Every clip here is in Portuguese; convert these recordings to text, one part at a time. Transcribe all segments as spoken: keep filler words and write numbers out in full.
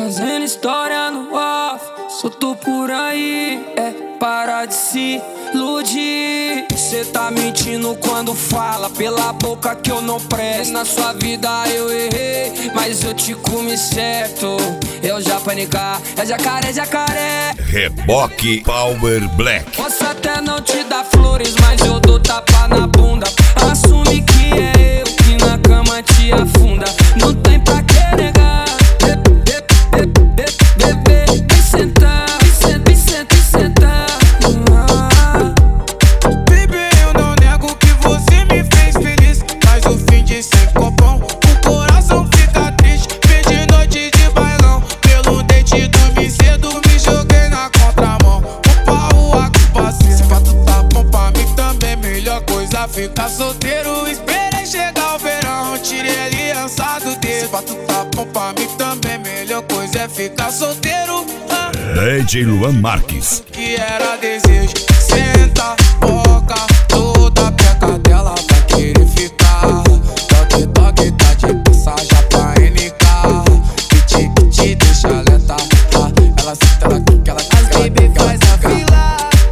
Fazendo história no off, solto por aí, é para de se iludir. Cê tá mentindo quando fala pela boca que eu não presto. Na sua vida eu errei, mas eu te comi certo. Eu já panicar, é jacaré, jacaré. Reboque Power Black. Posso até não te dar flores, mas eu dou tapa na bunda. Assume que é eu que na cama te afunda. Não tem pra que negar. Ficar solteiro, esperei chegar o verão. Tirei a aliança do dedo. Pra tu tá bom pra mim também. Melhor coisa é ficar solteiro. ah. D J Luan Marques. Que era desejo. Senta, boca, toda peca dela vai querer ficar. Toque, toque, tá de passagem pra N K. Que te, que te deixa lenta. ah. Ela senta, ela quica, ela quica. As baby faz a fila.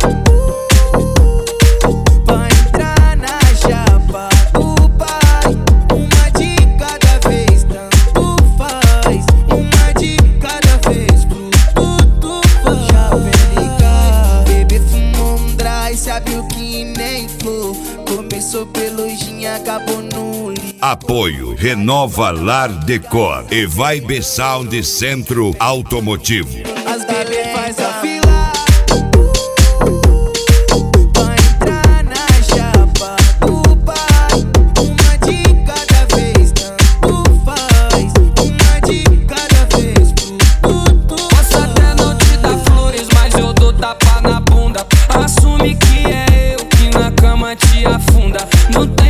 Começou pelujinha, acabou no li. Apoio Renova Lar Decor e Vibe Sound Centro Automotivo. As bebê faz a fila pra entrar na chapa do pai. Uma de cada vez, tanto faz. Uma de cada vez pro tudo. Posso até não te dar flores, mas eu dou tapa na bunda. Assume que é eu que na cama te afunda. Não tem